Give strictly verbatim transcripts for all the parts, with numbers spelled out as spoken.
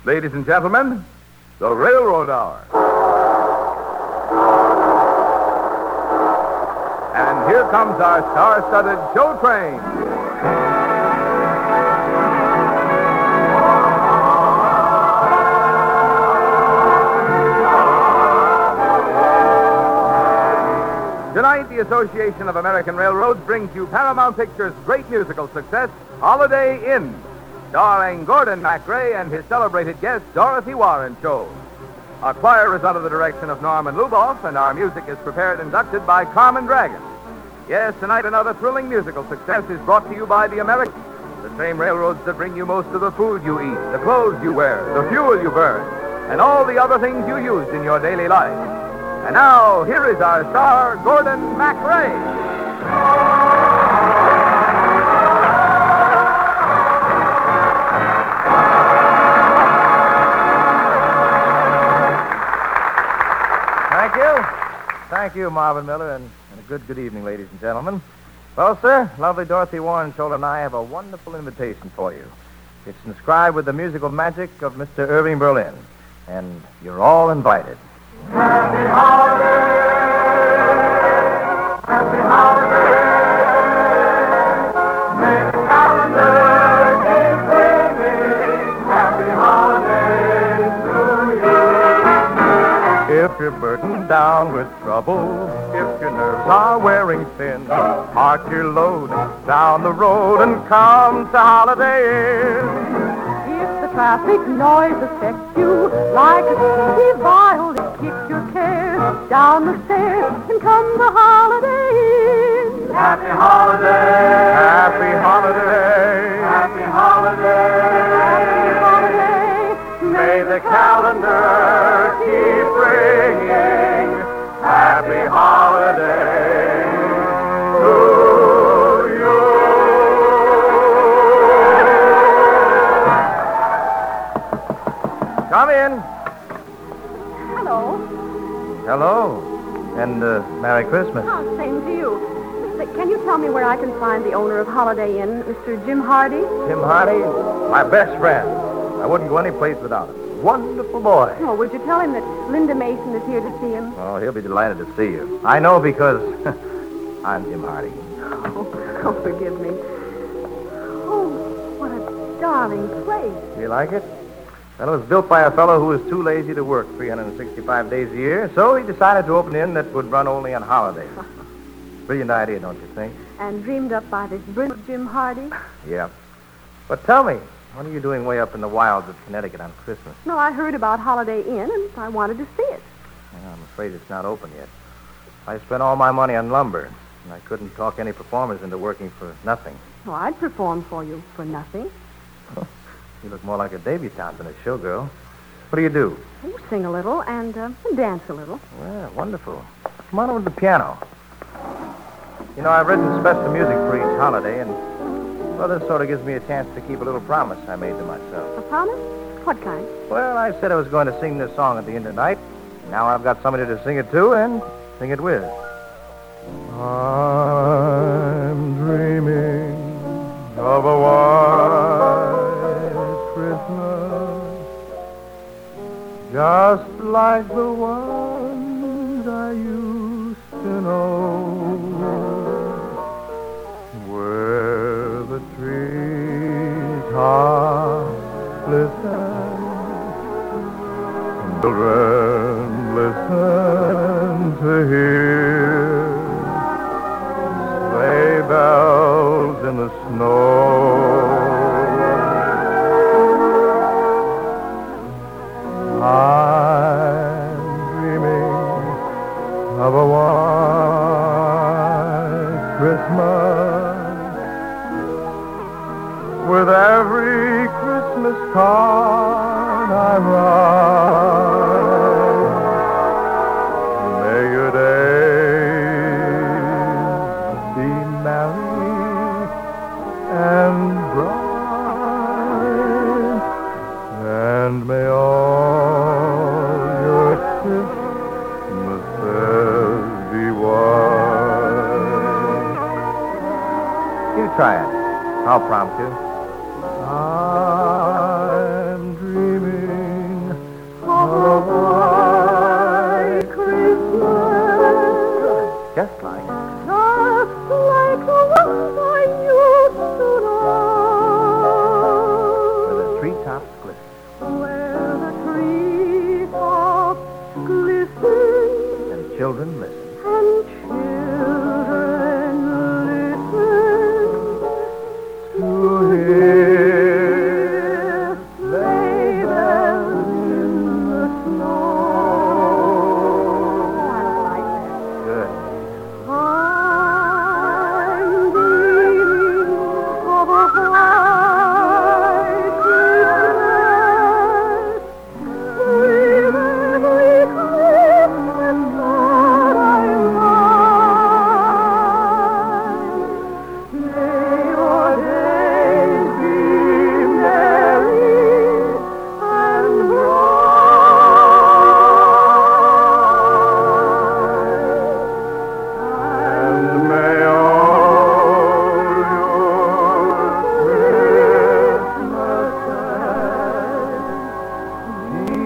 Ladies and gentlemen, the Railroad Hour. And here comes our star-studded show train. Tonight, the Association of American Railroads brings you Paramount Pictures' great musical success, Holiday Inn, starring Gordon MacRae and his celebrated guest, Dorothy Warren Cho. Our choir is under the direction of Norman Luboff, and our music is prepared and conducted by Carmen Dragon. Yes, tonight another thrilling musical success is brought to you by the Americans, the same railroads that bring you most of the food you eat, the clothes you wear, the fuel you burn, and all the other things you use in your daily life. And now, here is our star, Gordon MacRae. Thank you. Thank you, Marvin Miller, and, and a good good evening, ladies and gentlemen. Well, sir, lovely Dorothy Warren Cho and I have a wonderful invitation for you. It's inscribed with the musical magic of Mister Irving Berlin, and you're all invited. Happy holiday! Happy holiday! May the calendar keep bringing happy holidays to you. If you're burdened down with trouble, if your nerves are wearing thin, park your load down the road and come to Holiday Inn. Traffic noise affects you like a sleepy violin. Kick your cares down the stairs and come to Holiday Inn. Happy holiday, happy holiday, happy holiday, happy holiday. May the calendar keep bringing happy holiday to you. Come in. Hello. Hello. And uh, Merry Christmas. Oh, same to you. Mister Can you tell me where I can find the owner of Holiday Inn, Mister Jim Hardy? Jim Hardy, my best friend. I wouldn't go any place without him. Wonderful boy. Oh, would you tell him that Linda Mason is here to see him? Oh, he'll be delighted to see you. I know because I'm Jim Hardy. Oh, oh, forgive me. Oh, what a darling place. You like it? Well, it was built by a fellow who was too lazy to work three hundred sixty-five days a year, so he decided to open an inn that would run only on holidays. Brilliant idea, don't you think? And dreamed up by this brilliant Jim Hardy? Yeah. But tell me, what are you doing way up in the wilds of Connecticut on Christmas? No, I heard about Holiday Inn, and I wanted to see it. Well, I'm afraid it's not open yet. I spent all my money on lumber, and I couldn't talk any performers into working for nothing. Oh, I'd perform for you for nothing. You look more like a debutante than a showgirl. What do you do? You sing a little and uh, dance a little. Well, wonderful. Come on over to the piano. You know, I've written special music for each holiday, and, well, this sort of gives me a chance to keep a little promise I made to myself. A promise? What kind? Well, I said I was going to sing this song at the end of the night. Now I've got somebody to sing it to and sing it with. I'm dreaming of a white Christmas, just like the ones I used to know, where the trees are listen, children listen to hear sleigh bells in the snow. I'm dreaming of a white Christmas, with every Christmas card I write. May your days be merry and bright, and may all try it. I'll prompt you. I'm dreaming where the treetops glisten, And children, listen. and children listen To hear sleigh bells in the snow. I like that. Good. I'm dreaming of a white Christmas, with every Christmas that I find. May your days be merry and bright. And may all your Christmases be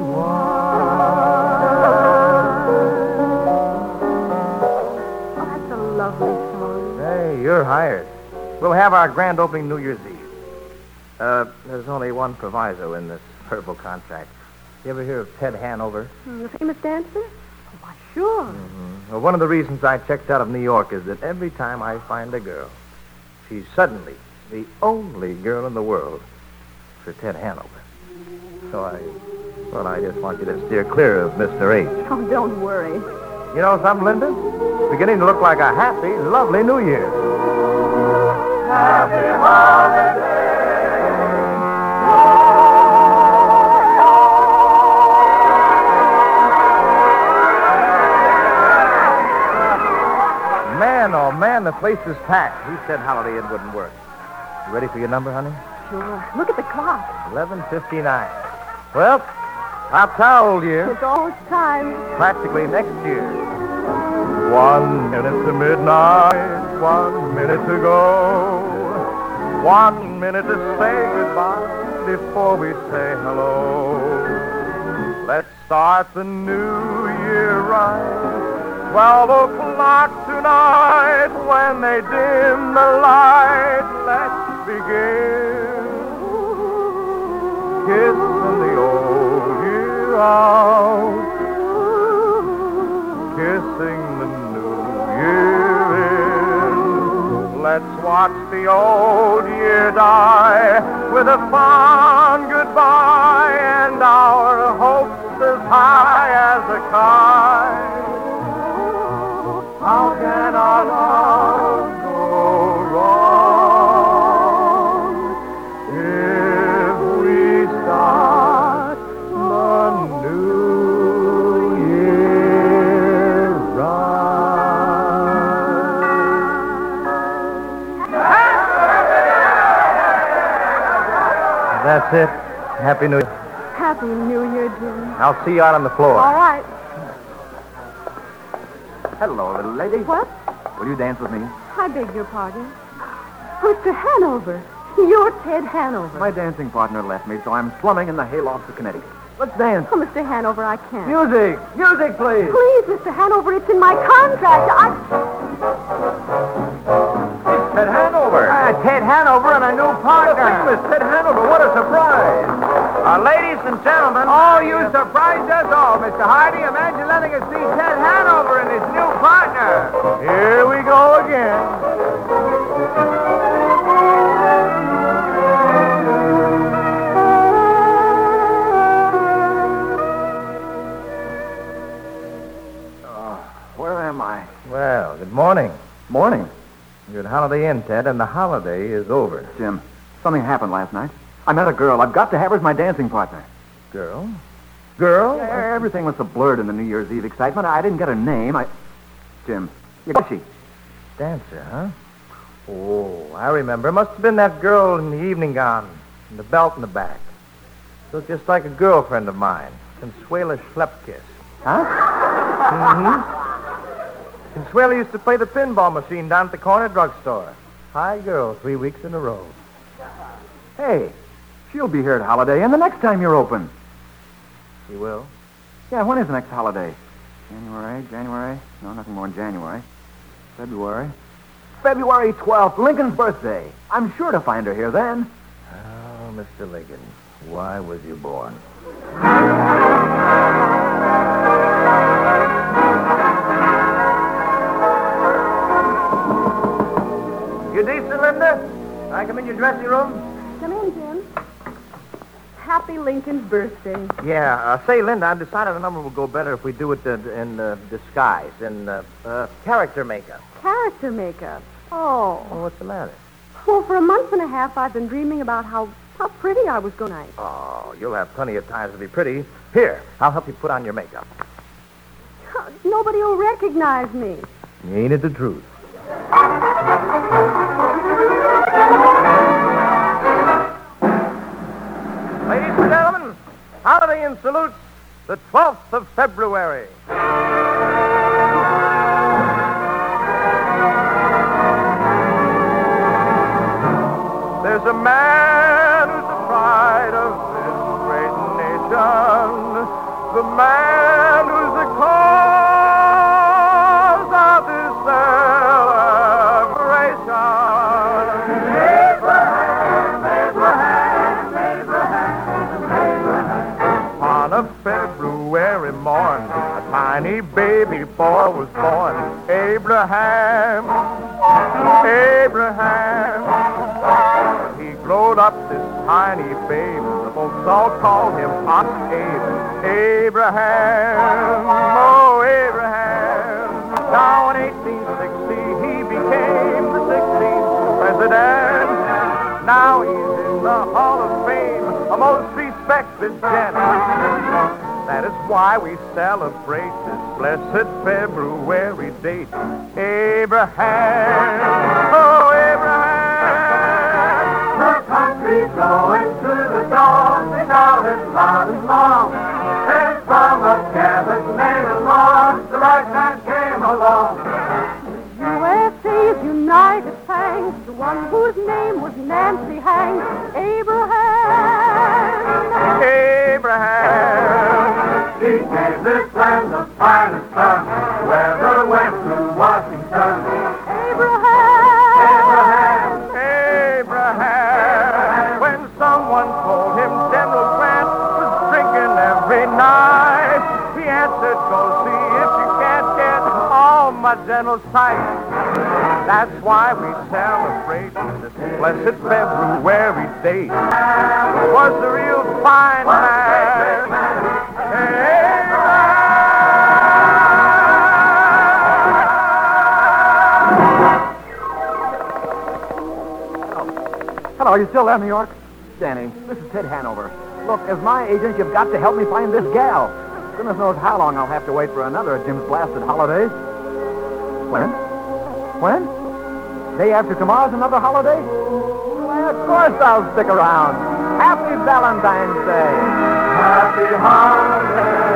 white. Oh, that's a lovely song. Hey, you're hired. We'll have our grand opening New Year's Eve. Uh, there's only one proviso in this verbal contract. You ever hear of Ted Hanover? The famous dancer? Oh, why, sure. Mm-hmm. Well, one of the reasons I checked out of New York is that every time I find a girl, she's suddenly the only girl in the world for Ted Hanover. So I, well, I just want you to steer clear of Mister H. Oh, don't worry. You know something, Linda? It's beginning to look like a happy, lovely New Year. Happy holiday. Man, oh man, the place is packed. He said Holiday Inn wouldn't work. You ready for your number, honey? Sure. Look at the clock. eleven fifty-nine. Well, that's how old you? It's almost time. Practically next year. One minute to midnight, one minute to go. One minute to say goodbye before we say hello. Let's start the new year right. Twelve o'clock tonight, when they dim the light, let's begin. Kissing the old year out, kissing the new year in. Let's watch the old year die with a fond goodbye and our hopes as high as a kite. How can our love go wrong if we start the new year right? That's it. Happy New Year. Happy New Year, Jim. I'll see you out on the floor. All right. Hello, little lady. What? Will you dance with me? I beg your pardon. Mister Hanover. You're Ted Hanover. My dancing partner left me, so I'm slumming in the haylofts of Connecticut. Let's dance. Oh, Mister Hanover, I can't. Music! Music, please! Please, Mister Hanover, it's in my contract. I... Ted Hanover. Ah, Ted Hanover and a new partner. Famous Ted Hanover. What a surprise. Uh, ladies and gentlemen. Oh, you surprised us all, Mister Hardy. Imagine letting us see Ted Hanover and his new partner. Here we go again. Oh, where am I? Well, good morning. Morning. You're at Holiday Inn, Ted, and the holiday is over. Jim, something happened last night. I met a girl. I've got to have her as my dancing partner. Girl? Girl? Yeah, everything was so blurred in the New Year's Eve excitement. I didn't get her name. I... Jim, you got she? Dancer, huh? Oh, I remember. Must have been that girl in the evening gown and the belt in the back. Looked just like a girlfriend of mine, Consuela Schlepkiss. Huh? Mm-hmm. Consuela used to play the pinball machine down at the corner drugstore. Hi, girl, three weeks in a row. Hey, she'll be here at Holiday Inn the next time you're open. She will? Yeah, when is the next holiday? January, January? No, nothing more in January. February. February twelfth, Lincoln's birthday. I'm sure to find her here then. Oh, Mister Lincoln. Why was you born? You decent, Linda? I come in your dressing room? Come in, Jim. Happy Lincoln's birthday. Yeah, uh, say, Linda, I've decided the number will go better if we do it uh, in uh, disguise, in uh, uh, character makeup. Character makeup. Oh. Oh, what's the matter? Well, for a month and a half, I've been dreaming about how, how pretty I was going to be. Oh, you'll have plenty of times to be pretty. Here, I'll help you put on your makeup. Nobody will recognize me. Ain't it the truth? Ladies and gentlemen, Holiday Inn salutes the twelfth of February. There's a man who's the pride of this great nation, the man who's the cause of this celebration. Abraham, Abraham, Abraham, Abraham. On a February morn, a tiny baby boy was born. Abraham, Abraham. He growed up, this tiny babe. The folks all called him Aunt Abe. Abraham, oh Abraham. Now in eighteen sixty he became the sixteenth president. Now he's in the Hall of Fame, a most respected gent. That is why we celebrate this blessed February date. Abraham, oh Abraham. The country's going to the dawn, they shouted loud and long. And from a cabin made along, the right man came along. U S A's united thanks to one whose name was Nancy Hanks. Abraham. Abraham. He gave this land the finest sun, whoever went to Washington. Abraham. Abraham. When someone told him General Grant was drinking every night, he answered, go see if you can't get all my general's sight. That's why we celebrate this blessed February date. It was a real fine man. Hello, you still there, New York? Danny, this is Ted Hanover. Look, as my agent, you've got to help me find this gal. Goodness knows how long I'll have to wait for another of Jim's blasted holidays. When? When? Day after tomorrow's another holiday? Why, of course I'll stick around. Happy Valentine's Day. Happy holiday.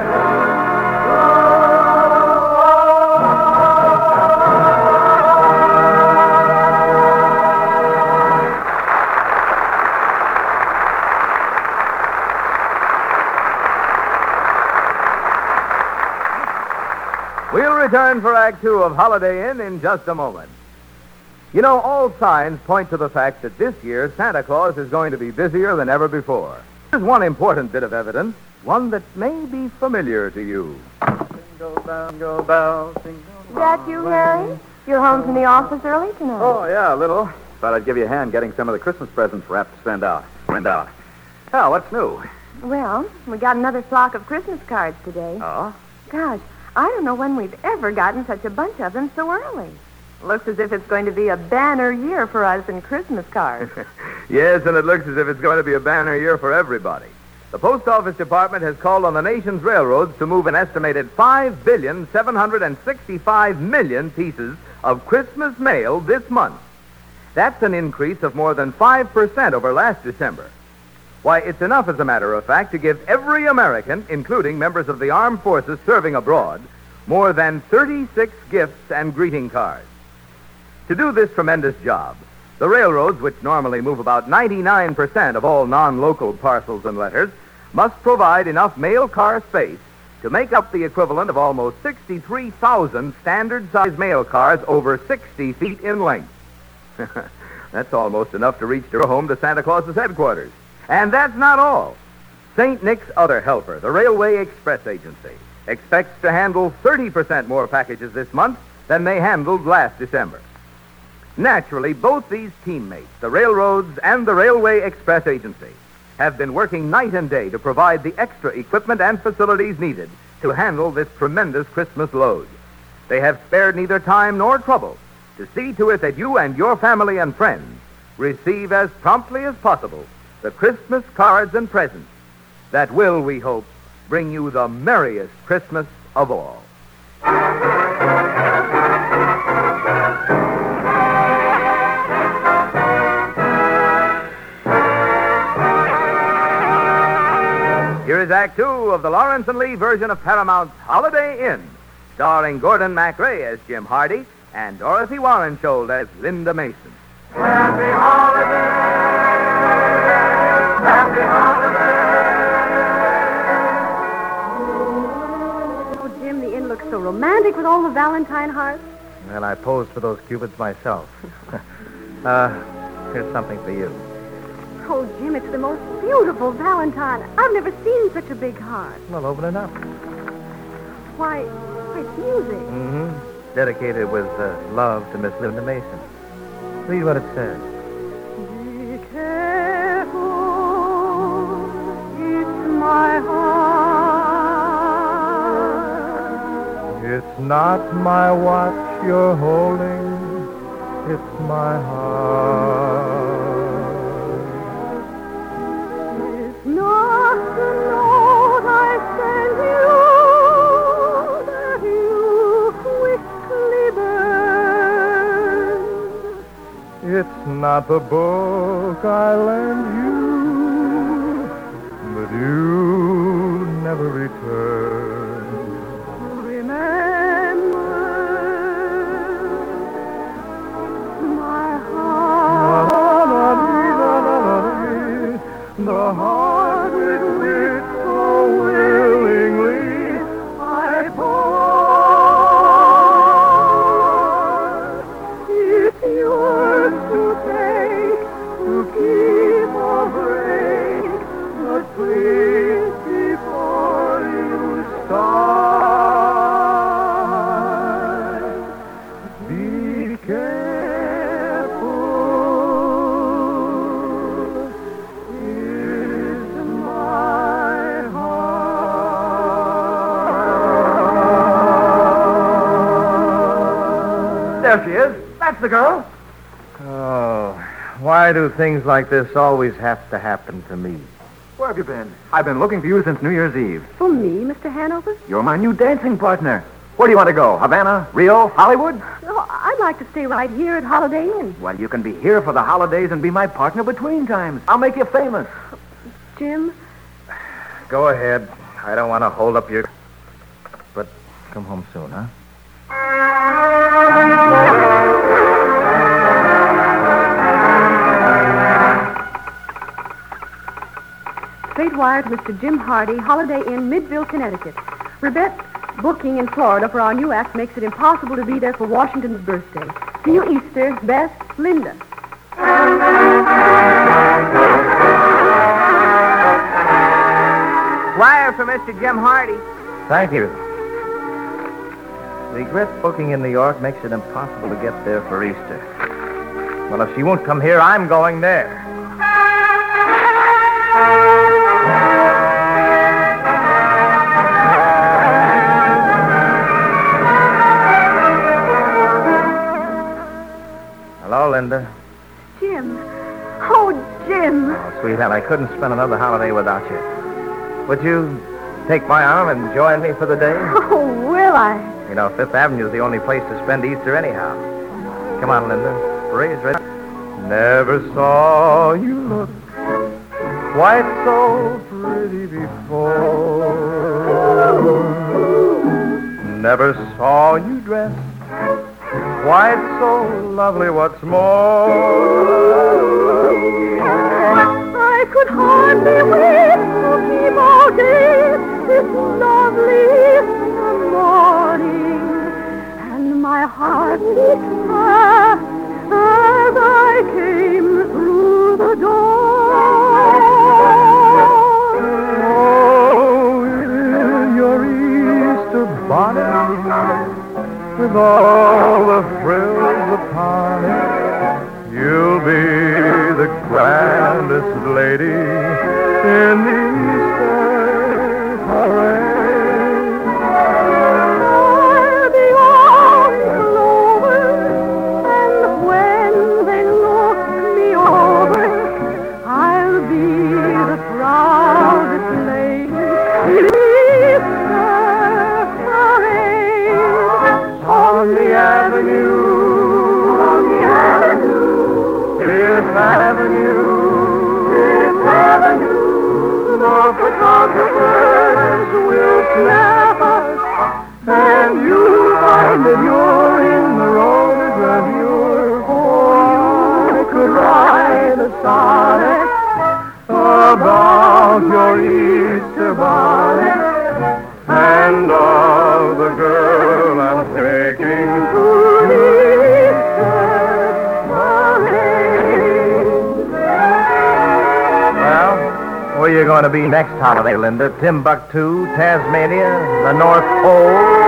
We'll return for Act Two of Holiday Inn in just a moment. You know, all signs point to the fact that this year Santa Claus is going to be busier than ever before. There's one important bit of evidence, one that may be familiar to you. Jingle bell, jingle bell, jingle Is that you, Harry? You're home from the office early tonight. Oh, yeah, a little. Thought I'd give you a hand getting some of the Christmas presents wrapped to send out. Send out. Oh, what's new? Well, we got another flock of Christmas cards today. Oh? Gosh, I don't know when we've ever gotten such a bunch of them so early. Looks as if it's going to be a banner year for us in Christmas cards. Yes, and it looks as if it's going to be a banner year for everybody. The Post Office Department has called on the nation's railroads to move an estimated five billion seven hundred sixty-five million pieces of Christmas mail this month. That's an increase of more than five percent over last December. Why, it's enough, as a matter of fact, to give every American, including members of the armed forces serving abroad, more than thirty-six gifts and greeting cards. To do this tremendous job, the railroads, which normally move about ninety-nine percent of all non-local parcels and letters, must provide enough mail car space to make up the equivalent of almost sixty-three thousand standard-sized mail cars over sixty feet in length. That's almost enough to reach your home to Santa Claus's headquarters. And that's not all. Saint Nick's other helper, the Railway Express Agency, expects to handle thirty percent more packages this month than they handled last December. Naturally, both these teammates, the railroads and the Railway Express Agency, have been working night and day to provide the extra equipment and facilities needed to handle this tremendous Christmas load. They have spared neither time nor trouble to see to it that you and your family and friends receive as promptly as possible the Christmas cards and presents that will, we hope, bring you the merriest Christmas of all. Here is Act Two of the Lawrence and Lee version of Paramount's Holiday Inn, starring Gordon MacRae as Jim Hardy and Dorothy Warrenshold as Linda Mason. Happy holidays! Happy holidays! Oh, Jim, the inn looks so romantic with all the Valentine hearts. Well, I posed for those cupids myself. uh, here's something for you. Oh, Jim, it's the most beautiful Valentine. I've never seen such a big heart. Well, open it up. Why, it's music. Mm-hmm. Dedicated with uh, love to Miss Linda Mason. Read what it says. Be careful, it's my heart. It's not my watch you're holding. It's my heart. It's not the note I send you that you quickly burn. It's not the book I lend you, but you never return. Remember, my heart, the heart with which so willingly I part. it's yours to take, to keep or break, But please, before you start, be careful. Is my heart. There she is. That's the girl. Oh, why do things like this always have to happen to me? Where have you been? I've been looking for you since New Year's Eve. For me, Mister Hanover? You're my new dancing partner. Where do you want to go? Havana? Rio? Hollywood? Oh, I'd like to stay right here at Holiday Inn. Well, you can be here for the holidays and be my partner between times. I'll make you famous. Jim, Go ahead. I don't want to hold up your... But come home soon, huh? straight wire to Mister Jim Hardy, Holiday Inn, Midville, Connecticut. Rebecca, booking in Florida for our new act makes it impossible to be there for Washington's birthday. See you Easter. Best, Linda. Wire for Mister Jim Hardy. Thank you. Regret booking in New York makes it impossible to get there for Easter. Well, if she won't come here, I'm going there. Hello, Linda. Jim. Oh, Jim. Oh, sweetheart, I couldn't spend another holiday without you. Would you take my arm and join me for the day? Oh, will I? You know, Fifth Avenue is the only place to spend Easter anyhow. Come on, Linda. Parade's ready. Never saw you look quite so pretty before. Never saw you dressed quite so lovely what's more. I could hardly wait to keep all day this lovely morning. And my heart beat fast as I came through the door. with all the frills upon it. You'll be the grandest lady in the Easter parade. I'll be on the clover, and when they look me over, I'll be the proudest lady in the Easter parade. On the avenue, on the avenue, Fifth Avenue, Fifth Avenue, the photographers will snap us, and you'll find that you're in the rose review. Oh, I could write a sonnet about your Easter bonnet and of the girl I'm taking to the Easter parade. Well, where you going to be next holiday, Linda? Timbuktu, Tasmania, the North Pole?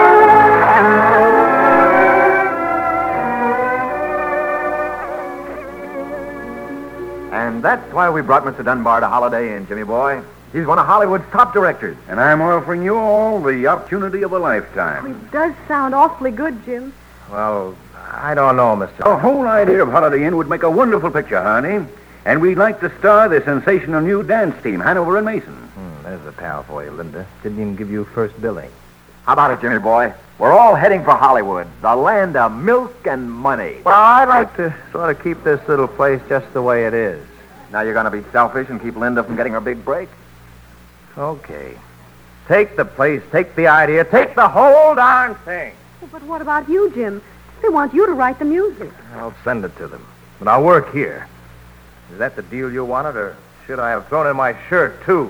And that's why we brought Mister Dunbar to Holiday Inn, Jimmy boy. He's one of Hollywood's top directors. And I'm offering you all the opportunity of a lifetime. It does sound awfully good, Jim. Well, I don't know, Mister The whole idea of Holiday Inn would make a wonderful picture, honey. And we'd like to star the sensational new dance team, Hanover and Mason. Hmm, there's a pal for you, Linda. Didn't even give you first billing. How about it, Jimmy boy? We're all heading for Hollywood, the land of milk and money. Well, I'd like to sort of keep this little place just the way it is. Now you're going to be selfish and keep Linda from getting her big break? Okay. Take the place, take the idea, take the whole darn thing. Well, but what about you, Jim? They want you to write the music. I'll send it to them. But I'll work here. Is that the deal you wanted, or should I have thrown in my shirt, too?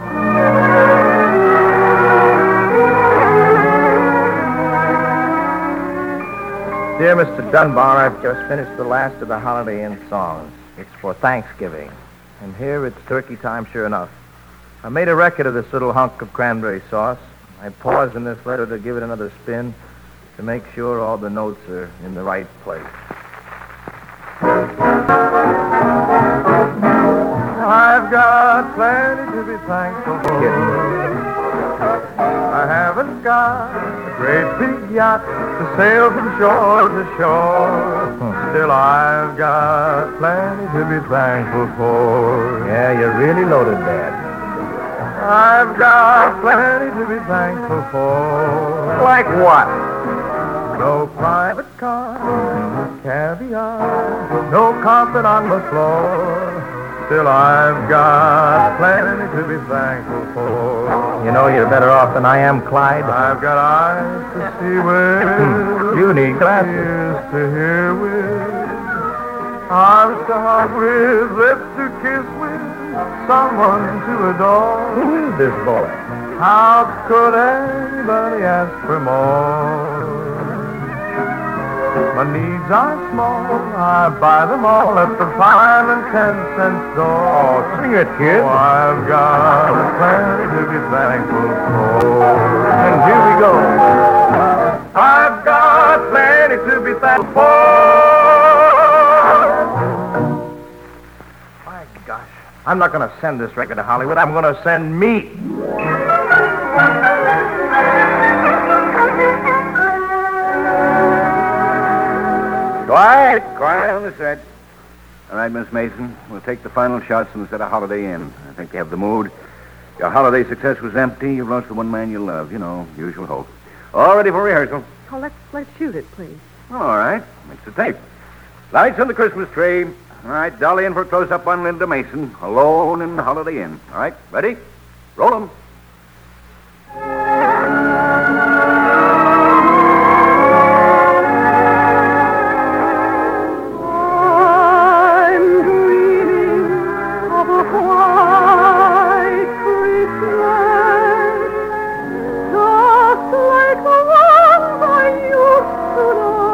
Dear Mister Dunbar, I've just finished the last of the Holiday Inn songs. It's for Thanksgiving. And here it's turkey time, sure enough. I made a record of this little hunk of cranberry sauce. I paused in this letter to give it another spin to make sure all the notes are in the right place. I've got plenty to be thankful for. I haven't got a great big yacht to sail from shore to shore. Still, I've got plenty to be thankful for. Yeah, you're really loaded, Dad. I've got plenty to be thankful for. Like what? No private car, no caviar, no carpet on the floor. Still, I've got plenty to be thankful for. You know you're better off than I am, Clyde. I've got eyes to see with, You need glasses. ears to hear with, arms to hug with, lips to kiss with, someone to adore. Who is this boy? How could anybody ask for more? My needs are small, I buy them all at the five and ten cent store. Oh, sing it, kid. Oh, I've got plenty to be thankful for. And here we go. I've got plenty to be thankful for. My gosh. I'm not going to send this record to Hollywood. I'm going to send me. Quiet, quiet on the set. All right, Miss Mason, we'll take the final shots from the set of Holiday Inn. I think they have the mood. Your holiday success was empty. You lost the one man you love. You know, usual hope. All ready for rehearsal. Oh, let's let's shoot it, please. All right, mix the tape. Lights on the Christmas tree. All right, dolly in for a close-up on Linda Mason, alone in the Holiday Inn. All right, ready? Roll 'em. I'm dreaming of a white Christmas, just like the ones I used to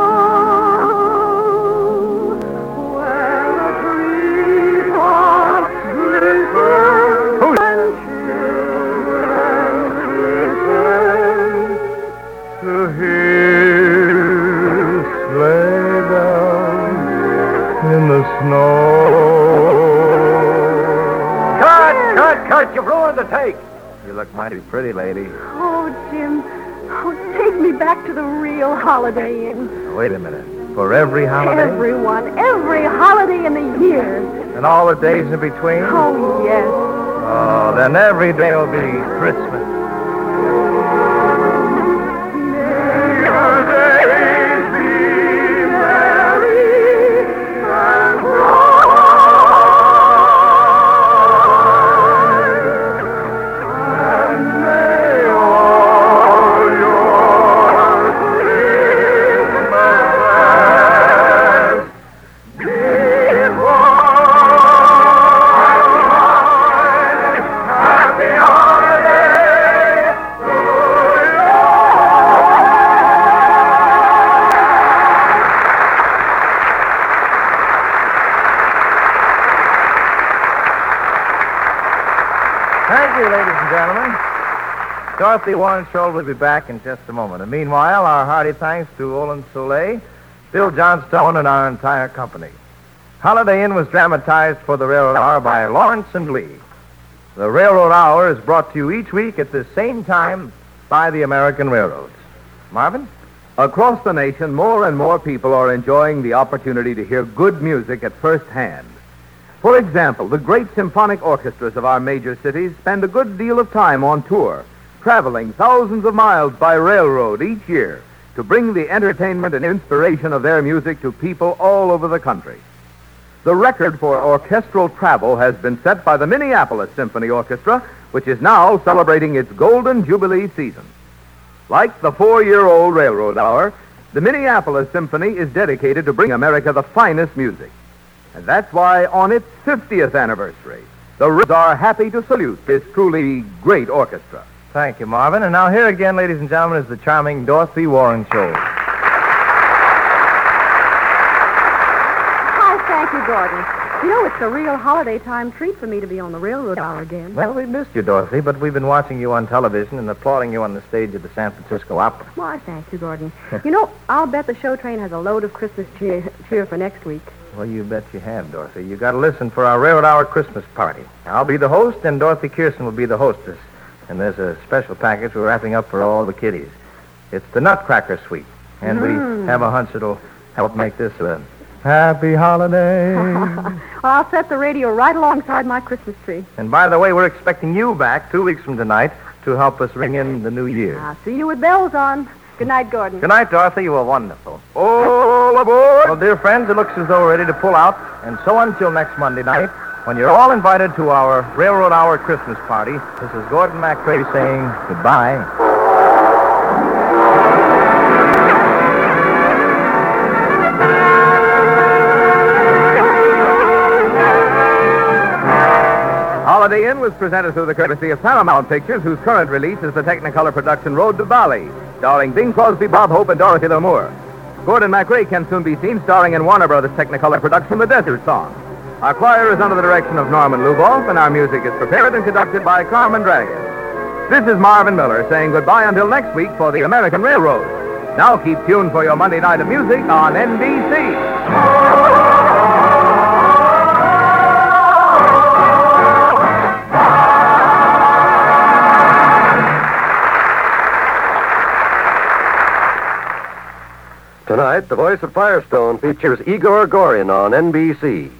know, where the treetops glisten and children more to take. You look mighty pretty, lady. Oh, Jim. Oh, take me back to the real Holiday Inn. Wait a minute. For every holiday? Everyone. Every holiday in the year. And all the days in between? Oh, yes. Oh, then every day will be Christmas. Thank you, ladies and gentlemen. Dorothy Warren Scholl will be back in just a moment. And meanwhile, our hearty thanks to Olin Soule, Bill Johnstone, and our entire company. Holiday Inn was dramatized for the Railroad Hour by Lawrence and Lee. The Railroad Hour is brought to you each week at the same time by the American Railroads. Marvin? Across the nation, more and more people are enjoying the opportunity to hear good music at first hand. For example, the great symphonic orchestras of our major cities spend a good deal of time on tour, traveling thousands of miles by railroad each year to bring the entertainment and inspiration of their music to people all over the country. The record for orchestral travel has been set by the Minneapolis Symphony Orchestra, which is now celebrating its Golden Jubilee season. Like the four-year-old Railroad Hour, the Minneapolis Symphony is dedicated to bring America the finest music. And that's why on its fiftieth anniversary, the Railroads are happy to salute this truly great orchestra. Thank you, Marvin. And now here again, ladies and gentlemen, is the charming Dorothy Warren Scholl. Hi, thank you, Gordon. You know, it's a real holiday time treat for me to be on the Railroad Hour again. Well, we missed you, Dorothy, but we've been watching you on television and applauding you on the stage of the San Francisco Opera. Why, thank you, Gordon. You know, I'll bet the show train has a load of Christmas cheer, cheer for next week. Well, you bet you have, Dorothy. You got to listen for our Railroad Hour Christmas party. I'll be the host, and Dorothy Kirsten will be the hostess. And there's a special package we're wrapping up for all the kiddies. It's the Nutcracker Suite, and Mm. we have a hunch it'll help make this a happy holiday. Well, I'll set the radio right alongside my Christmas tree. And by the way, we're expecting you back two weeks from tonight to help us ring in the new year. I'll see you with bells on. Good night, Gordon. Good night, Dorothy. You were wonderful. All aboard! Well, dear friends, it looks as though we're ready to pull out. And so until next Monday night, when you're all invited to our Railroad Hour Christmas party, this is Gordon MacRae saying goodbye. Holiday Inn was presented through the courtesy of Paramount Pictures, whose current release is the Technicolor production Road to Bali, starring Bing Crosby, Bob Hope, and Dorothy Lamour. Gordon MacRae can soon be seen starring in Warner Brothers' Technicolor production The Desert Song. Our choir is under the direction of Norman Luboff, and our music is prepared and conducted by Carmen Dragon. This is Marvin Miller saying goodbye until next week for the American Railroad. Now keep tuned for your Monday night of music on N B C. Tonight, The Voice of Firestone features Igor Gorin on N B C.